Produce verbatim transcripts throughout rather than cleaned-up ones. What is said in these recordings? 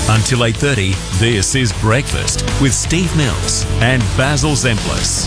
Until eight thirty, this is Breakfast with Steve Mills and Basil Zemplis.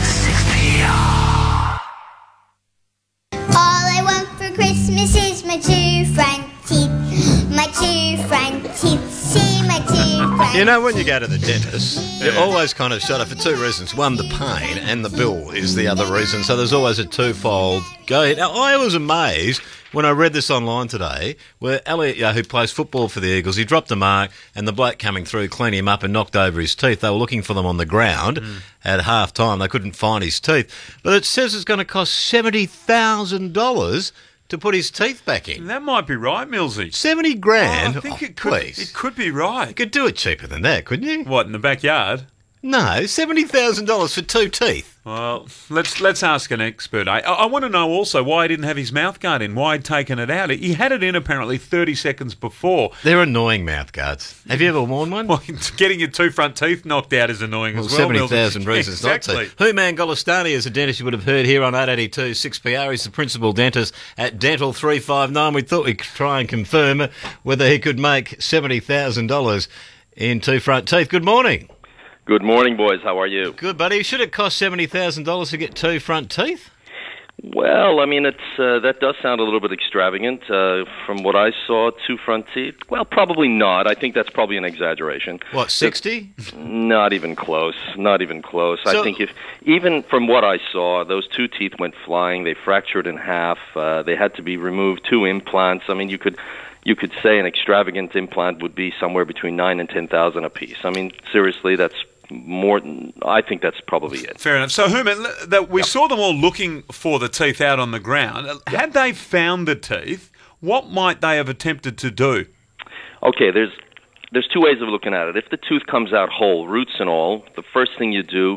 All I want for Christmas is my two front teeth. My two front teeth. See my two front You know, when you go to the dentist, you're Yeah. always kind of shut up for two reasons. One, the pain, and the bill is the other reason. So there's always a twofold go ahead. Now, I was amazed when I read this online today, where Elliot, uh, who plays football for the Eagles, he dropped a mark, and the bloke coming through cleaned him up and knocked over his teeth. They were looking for them on the ground mm. at half time. They couldn't find his teeth. But it says it's going to cost seventy thousand dollars to put his teeth back in. That might be right, Millsy. seventy grand? Oh, I think oh, it could. Please. It could be right. You could do it cheaper than that, couldn't you? What, in the backyard? No, seventy thousand dollars for two teeth. Well, let's let's ask an expert. I, I want to know also why he didn't have his mouth guard in, why he'd taken it out. He had it in apparently thirty seconds before. They're annoying mouth guards. Have you ever worn one? Well, getting your two front teeth knocked out is annoying well, as well. seventy thousand reasons exactly. not to. Human Golestani is a dentist you would have heard here on eight eighty-two six P R. He's the principal dentist at Dental three five nine. We thought we'd try and confirm whether he could make seventy thousand dollars in two front teeth. Good morning. Good morning, boys. How are you? Good, buddy. Should it cost seventy thousand dollars to get two front teeth? Well, I mean, it's uh, that does sound a little bit extravagant. Uh, from what I saw, two front teeth. Well, probably not. I think that's probably an exaggeration. What, sixty? Not even close. Not even close. So, I think if even from what I saw, those two teeth went flying. They fractured in half. Uh, they had to be removed. Two implants. I mean, you could. You could say an extravagant implant would be somewhere between nine and ten thousand a piece. I mean, seriously, that's more. Than, I think that's probably it. Fair enough. So, Herman, that we yep. saw them all looking for the teeth out on the ground. Yep. Had they found the teeth, what might they have attempted to do? Okay, there's there's two ways of looking at it. If the tooth comes out whole, roots and all, the first thing you do,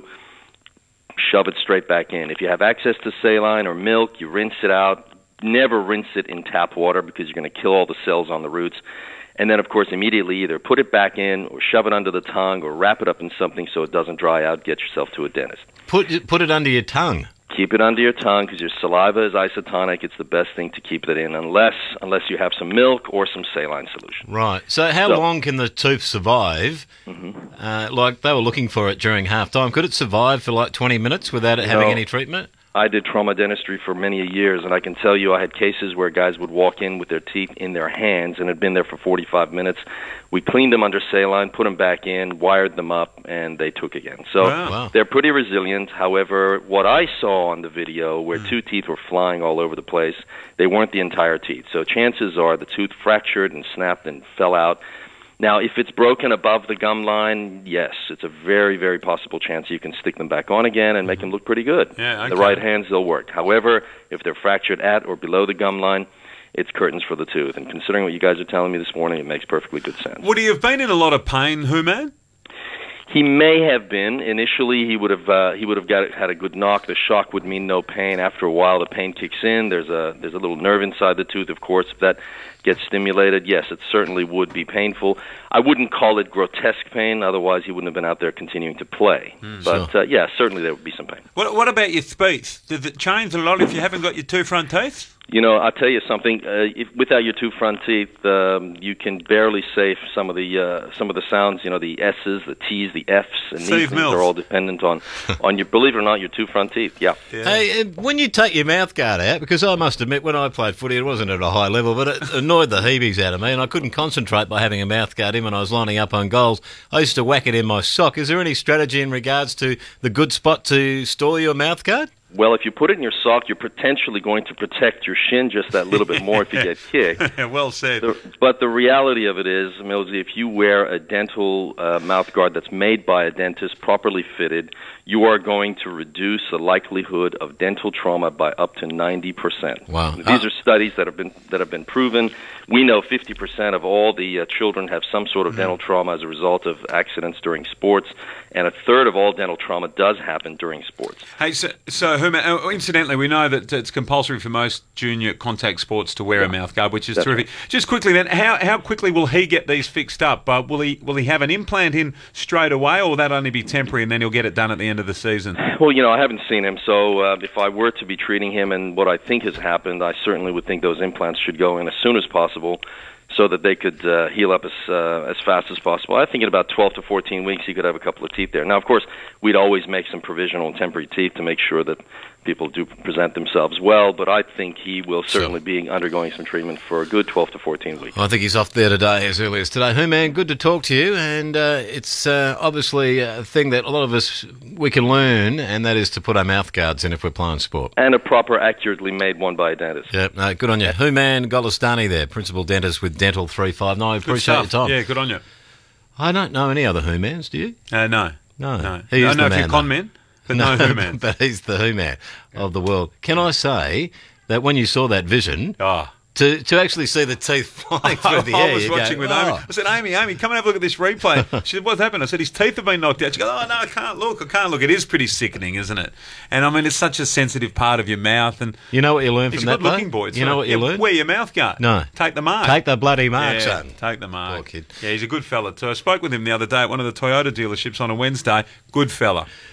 shove it straight back in. If you have access to saline or milk, you rinse it out. Never rinse it in tap water because you're going to kill all the cells on the roots. And then, of course, immediately either put it back in or shove it under the tongue or wrap it up in something so it doesn't dry out. Get yourself to a dentist. Put it, put it under your tongue. Keep it under your tongue because your saliva is isotonic. It's the best thing to keep it in unless unless you have some milk or some saline solution. Right. So how so, long can the tooth survive? Mm-hmm. Uh, like they were looking for it during halftime. Could it survive for like twenty minutes without it having no. any treatment? I did trauma dentistry for many years, and I can tell you I had cases where guys would walk in with their teeth in their hands and had been there for forty-five minutes. We cleaned them under saline, put them back in, wired them up, and they took again. So wow. they're pretty resilient. However, what I saw on the video where mm. two teeth were flying all over the place, they weren't the entire teeth. So chances are the tooth fractured and snapped and fell out. Now, if it's broken above the gum line, yes, it's a very, very possible chance you can stick them back on again and make them look pretty good. Yeah, okay. The right hands, they'll work. However, if they're fractured at or below the gum line, it's curtains for the tooth. And considering what you guys are telling me this morning, it makes perfectly good sense. Would he have been in a lot of pain, Human? He may have been. Initially, he would have uh, he would have got had a good knock. The shock would mean no pain. After a while, the pain kicks in. There's a there's a little nerve inside the tooth, of course. If that gets stimulated, yes, it certainly would be painful. I wouldn't call it grotesque pain. Otherwise, he wouldn't have been out there continuing to play. Mm, but sure. uh, yeah, certainly there would be some pain. What What about your teeth? Does it change a lot if you haven't got your two front teeth? You know, I'll tell you something. Uh, if, without your two front teeth, um, you can barely say some of the uh, some of the sounds. You know, the S's, the T's, the F's, and Steve these things Mills. are all dependent on, on your. Believe it or not, your two front teeth. Yeah. yeah. Hey, uh, when you take your mouth guard out, because I must admit, when I played footy, it wasn't at a high level, but it annoyed the heebies out of me, and I couldn't concentrate by having a mouth guard in when I was lining up on goals. I used to whack it in my sock. Is there any strategy in regards to the good spot to store your mouth guard? Well, if you put it in your sock, you're potentially going to protect your shin just that little bit more if you get kicked. Well said. The, but the reality of it is, Millsy, if you wear a dental uh, mouth guard that's made by a dentist, properly fitted, you are going to reduce the likelihood of dental trauma by up to ninety percent. Wow. These Ah. are studies that have been that have been proven. We know fifty percent of all the uh, children have some sort of dental trauma as a result of accidents during sports, and a third of all dental trauma does happen during sports. Hey, so, so Herman, uh, incidentally, we know that it's compulsory for most junior contact sports to wear yeah. a mouth guard, which is That's terrific. Right. Just quickly then, how how quickly will he get these fixed up? Uh, will he will he have an implant in straight away, or will that only be temporary and then he'll get it done at the end of the season? Well, you know, I haven't seen him, so uh, if I were to be treating him and what I think has happened, I certainly would think those implants should go in as soon as possible. so that they could uh, heal up as uh, as fast as possible. I think in about twelve to fourteen weeks, he could have a couple of teeth there. Now, of course, we'd always make some provisional and temporary teeth to make sure that people do present themselves well, but I think he will certainly So- be undergoing some treatment for a good twelve to fourteen weeks. I think he's off there today, as early as today. Who man, good to talk to you, and uh, it's uh, obviously a thing that a lot of us, we can learn, and that is to put our mouth guards in if we're playing sport. And a proper, accurately made one by a dentist. Yep, no, good on you. Who man, Golestani there, principal dentist with Dental three five nine. Good Appreciate your stuff. time. Yeah, good on you. I don't know any other Who mans, do you? Uh, no. No. No. He is I know the a man, few con though. men, but no, Who man. But he's the Who man of the world. Can I say that when you saw that vision, Oh. to to actually see the teeth flying through the air, I was you watching go, with "Oh." Amy. I said, Amy, Amy, come and have a look at this replay. She said, what's happened? I said, his teeth have been knocked out. She goes, oh, no, I can't look. I can't look. It is pretty sickening, isn't it? And, I mean, it's such a sensitive part of your mouth. And You know what you learn he's from a that, good looking though? boy. You know what you yeah, learn? Wear your mouth guard. No. Take the mark. Take the bloody mark, yeah, son. take the mark. Poor kid. Yeah, he's a good fella, too. I spoke with him the other day at one of the Toyota dealerships on a Wednesday. Good fella.